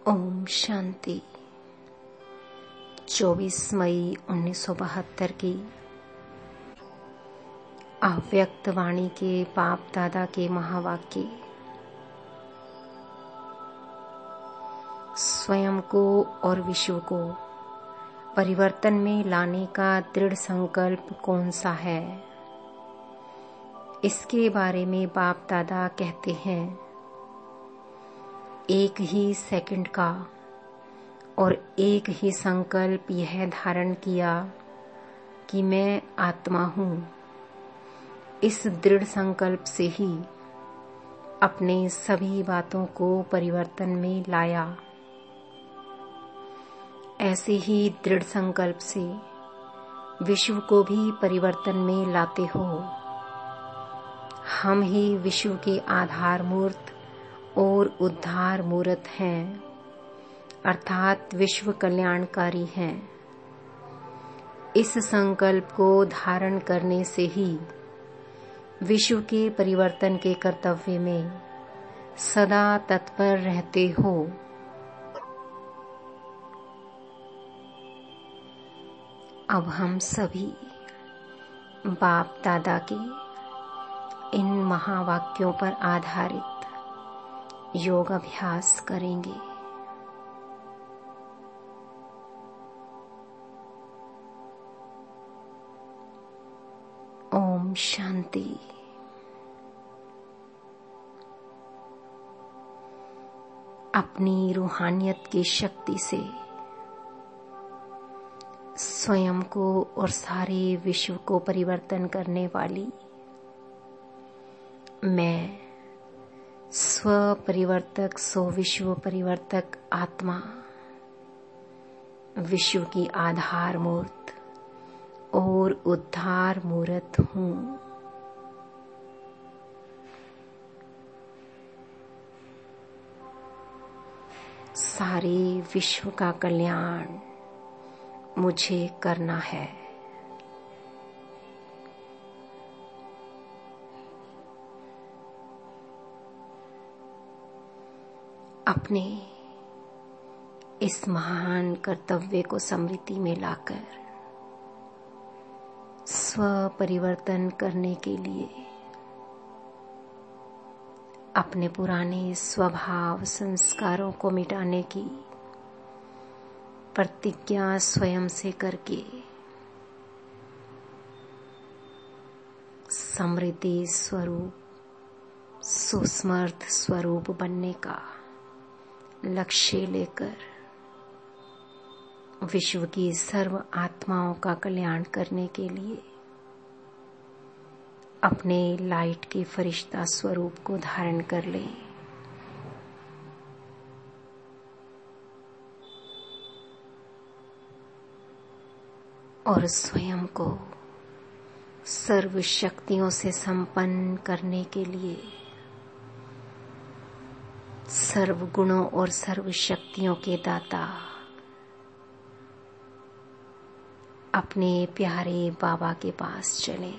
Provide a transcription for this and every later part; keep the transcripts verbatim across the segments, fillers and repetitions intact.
ओम शांति। चौबीस मई उन्नीस सौ बहत्तर की अव्यक्त वाणी के बाप दादा के महावाक्य। स्वयं को और विश्व को परिवर्तन में लाने का दृढ़ संकल्प कौन सा है, इसके बारे में बाप दादा कहते हैं, एक ही सेकंड का और एक ही संकल्प यह धारण किया कि मैं आत्मा हूँ। इस दृढ़ संकल्प से ही अपने सभी बातों को परिवर्तन में लाया। ऐसे ही दृढ़ संकल्प से विश्व को भी परिवर्तन में लाते हो। हम ही विश्व के आधार मूर्त और उद्धार मूर्त हैं, अर्थात विश्व कल्याणकारी हैं। इस संकल्प को धारण करने से ही विश्व के परिवर्तन के कर्तव्य में सदा तत्पर रहते हो। अब हम सभी बाप दादा के इन महावाक्यों पर आधारित योग अभ्यास करेंगे। ओम शांति। अपनी रूहानियत की शक्ति से स्वयं को और सारे विश्व को परिवर्तन करने वाली मैं स्व परिवर्तक सो विश्व परिवर्तक आत्मा, विश्व की आधार मूर्त और उद्धार मूर्त हूँ। सारे विश्व का कल्याण मुझे करना है। अपने इस महान कर्तव्य को स्मृति में लाकर स्व परिवर्तन करने के लिए अपने पुराने स्वभाव संस्कारों को मिटाने की प्रतिज्ञा स्वयं से करके समृद्धि स्वरूप सुस्मर्थ स्वरूप बनने का लक्ष्य लेकर विश्व की सर्व आत्माओं का कल्याण करने के लिए अपने लाइट के फरिश्ता स्वरूप को धारण कर ले। और स्वयं को सर्व शक्तियों से संपन्न करने के लिए सर्व गुणों और सर्व शक्तियों के दाता अपने प्यारे बाबा के पास चले।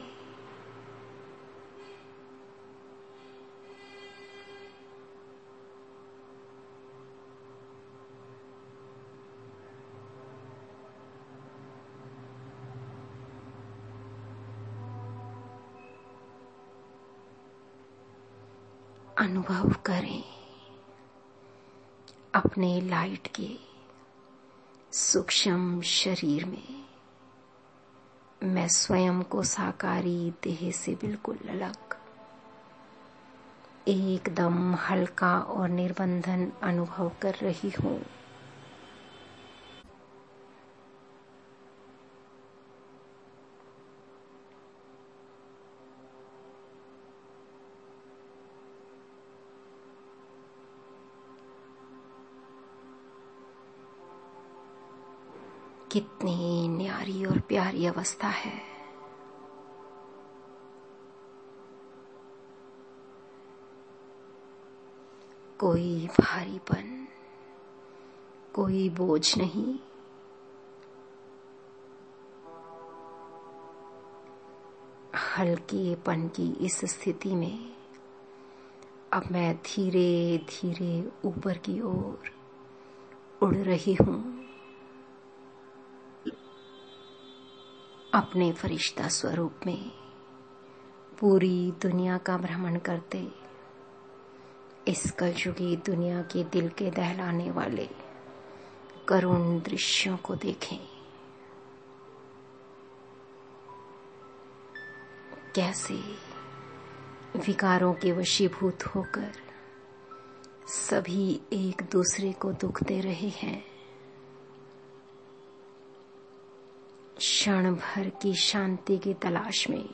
अनुभव करें अपने लाइट के सूक्ष्म शरीर में मैं स्वयं को साकारी देह से बिल्कुल अलग, एकदम हल्का और निर्बंधन अनुभव कर रही हूँ। कितनी न्यारी और प्यारी अवस्था है। कोई भारीपन, कोई बोझ नहीं। हल्केपन की इस स्थिति में अब मैं धीरे धीरे ऊपर की ओर उड़ रही हूं अपने फरिश्ता स्वरूप में, पूरी दुनिया का भ्रमण करते इस कलयुगी दुनिया के दिल के दहलाने वाले करुण दृश्यों को देखें। कैसे विकारों के वशीभूत होकर सभी एक दूसरे को दुख दे रहे हैं। क्षण भर की शांति की तलाश में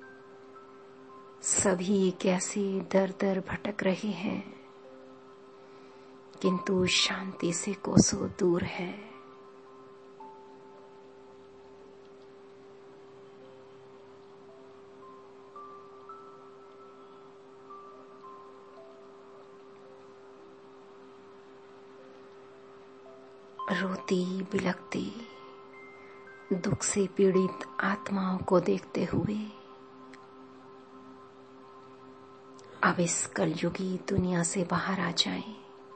सभी कैसे दर दर भटक रहे हैं, किंतु शांति से कोसों दूर है। रोती बिलखती दुख से पीड़ित आत्माओं को देखते हुए अब इस कलयुगी दुनिया से बाहर आ जाएं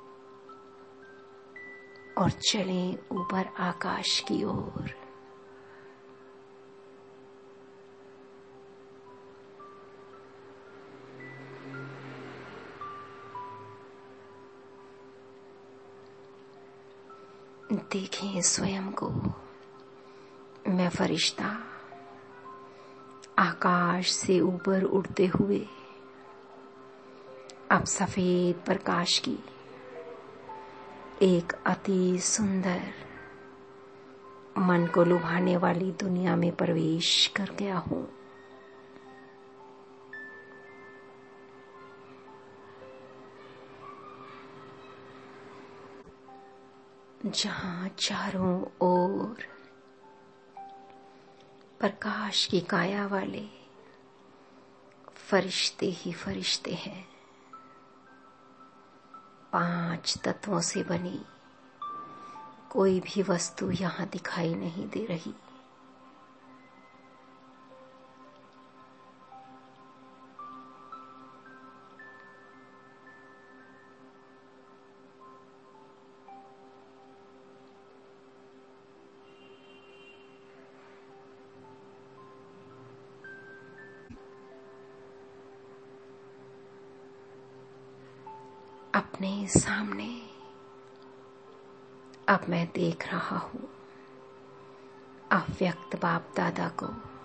और चलें ऊपर आकाश की ओर। देखें स्वयं को, मैं फरिश्ता आकाश से ऊपर उड़ते हुए अब सफेद प्रकाश की एक अति सुंदर मन को लुभाने वाली दुनिया में प्रवेश कर गया हूं। जहां चारों ओर प्रकाश की काया वाले फरिश्ते ही फरिश्ते हैं। पांच तत्वों से बनी कोई भी वस्तु यहां दिखाई नहीं दे रही। अपने सामने अब मैं देख रहा हूं अव्यक्त बाप दादा को,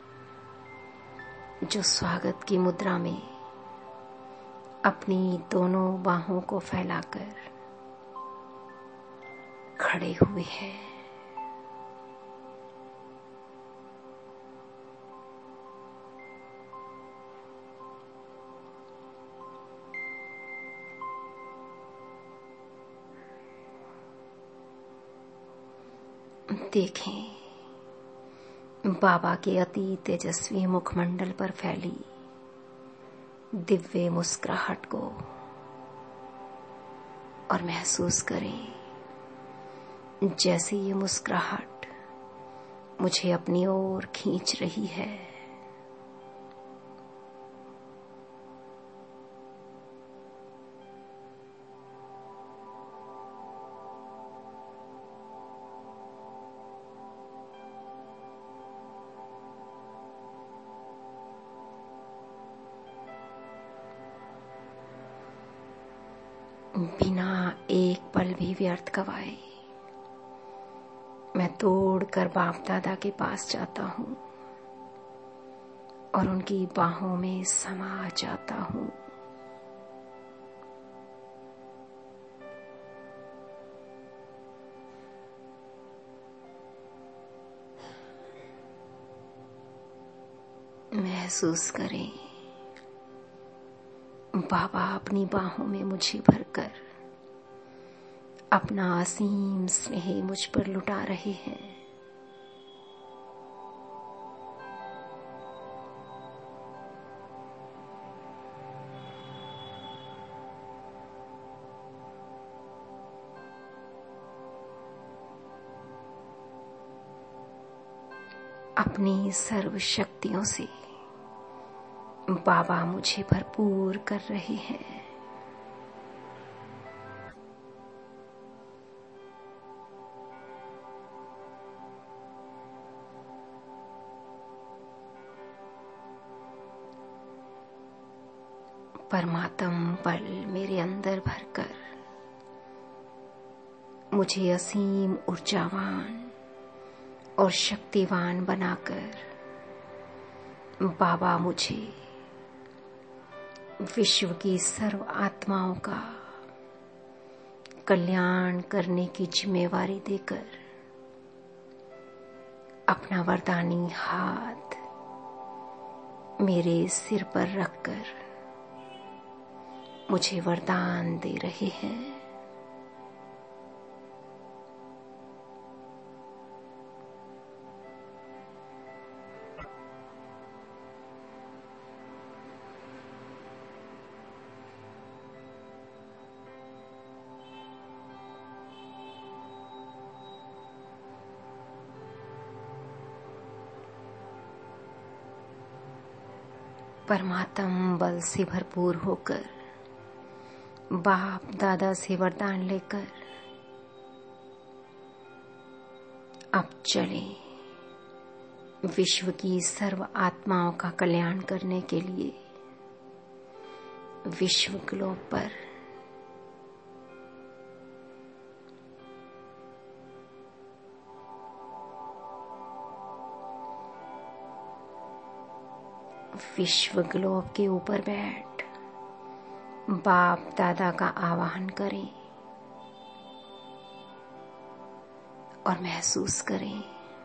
जो स्वागत की मुद्रा में अपनी दोनों बाहों को फैलाकर खड़े हुए हैं। देखें बाबा के अति तेजस्वी मुखमंडल पर फैली दिव्य मुस्कुराहट को और महसूस करें जैसे ये मुस्कुराहट मुझे अपनी ओर खींच रही है। बिना एक पल भी व्यर्थ गवाए मैं दौड़कर बाप दादा के पास जाता हूं और उनकी बाहों में समा जाता हूं। महसूस करें बाबा अपनी बाहों में मुझे भरकर अपना असीम स्नेह मुझ पर लुटा रहे हैं। अपनी सर्व शक्तियों से बाबा मुझे भरपूर कर रहे हैं। परमात्म बल मेरे अंदर भरकर मुझे असीम ऊर्जावान और शक्तिवान बनाकर बाबा मुझे विश्व की सर्व आत्माओं का कल्याण करने की जिम्मेवारी देकर अपना वरदानी हाथ मेरे सिर पर रखकर मुझे वरदान दे रहे हैं। परमात्म बल से भरपूर होकर बाप दादा से वरदान लेकर अब चले विश्व की सर्व आत्माओं का कल्याण करने के लिए विश्व ग्लोब पर। विश्व ग्लोब के ऊपर बैठ बाप दादा का आवाहन करें और महसूस करें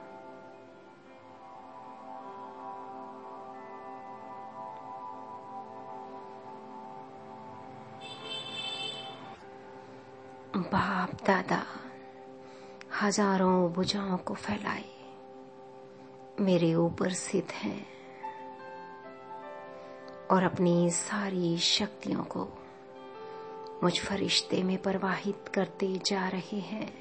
बाप दादा हजारों भुजाओं को फैलाए मेरे ऊपर स्थित हैं और अपनी सारी शक्तियों को मुझ फरिश्ते में प्रवाहित करते जा रहे हैं।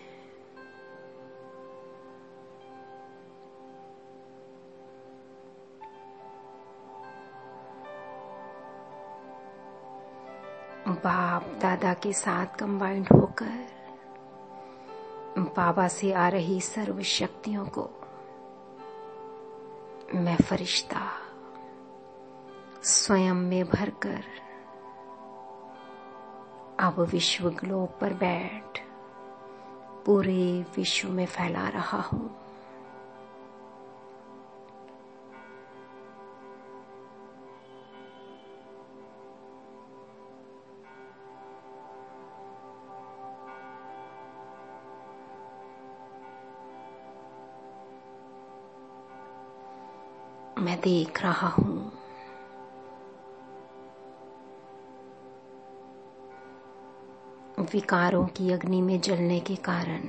बाप दादा के साथ कंबाइंड होकर बाबा से आ रही सर्व शक्तियों को मैं फरिश्ता स्वयं में भरकर अब विश्व ग्लोब पर बैठ पूरे विश्व में फैला रहा हूं। मैं देख रहा हूं विकारों की अग्नि में जलने के कारण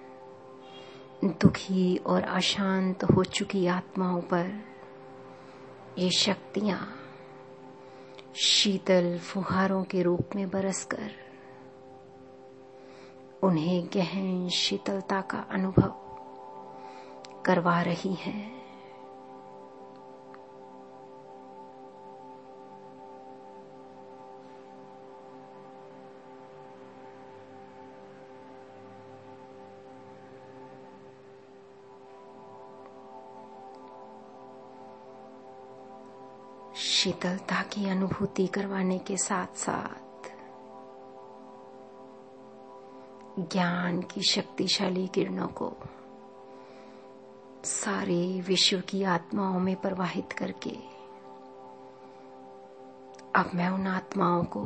दुखी और अशांत हो चुकी आत्माओं पर ये शक्तियां शीतल फुहारों के रूप में बरसकर उन्हें गहन शीतलता का अनुभव करवा रही हैं। शीतलता की अनुभूति करवाने के साथ साथ ज्ञान की शक्तिशाली किरणों को सारे विश्व की आत्माओं में प्रवाहित करके अब मैं उन आत्माओं को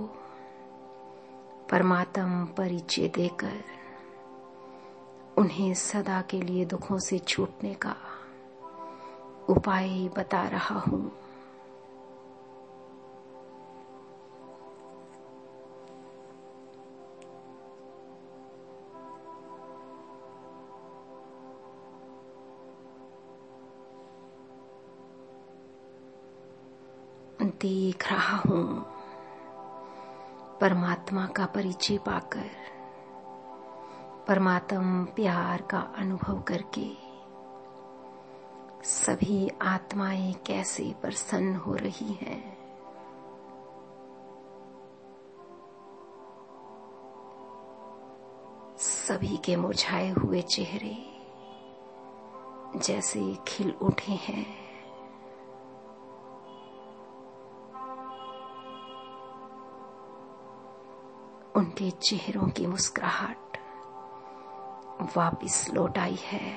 परमात्म परिचय देकर उन्हें सदा के लिए दुखों से छूटने का उपाय बता रहा हूं। देख रहा हूं परमात्मा का परिचय पाकर परमात्म प्यार का अनुभव करके सभी आत्माएं कैसे प्रसन्न हो रही हैं। सभी के मुरझाए हुए चेहरे जैसे खिल उठे हैं। उनके चेहरों की मुस्कुराहट वापिस लौट आई है।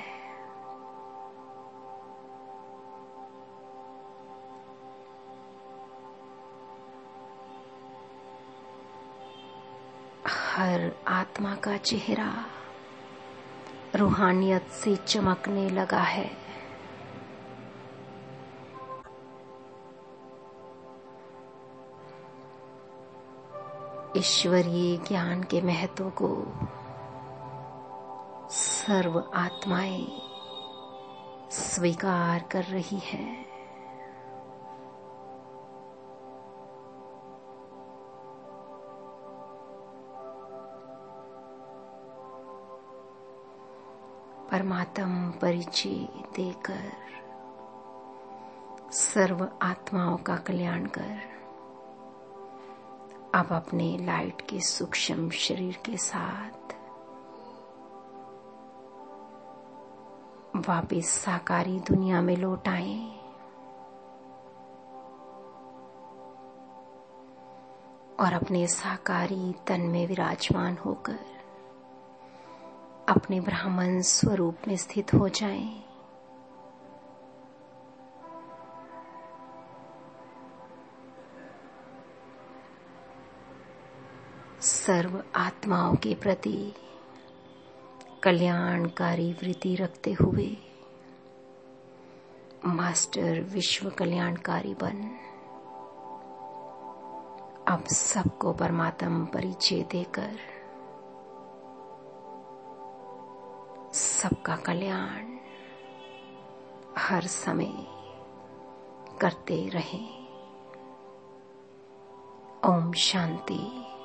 हर आत्मा का चेहरा रूहानियत से चमकने लगा है। ईश्वरीय ज्ञान के महत्व को सर्व आत्माएं स्वीकार कर रही हैं। परमात्म परिचय देकर सर्व आत्माओं का कल्याण कर अब अपने लाइट के सूक्ष्म शरीर के साथ वापिस साकारी दुनिया में लौट आए। और अपने साकारी तन में विराजमान होकर अपने ब्राह्मण स्वरूप में स्थित हो जाएं। सर्व आत्माओं के प्रति कल्याणकारी वृत्ति रखते हुए मास्टर विश्व कल्याणकारी बन अब सबको परमात्म परिचय देकर सबका कल्याण हर समय करते रहें। ओम शांति।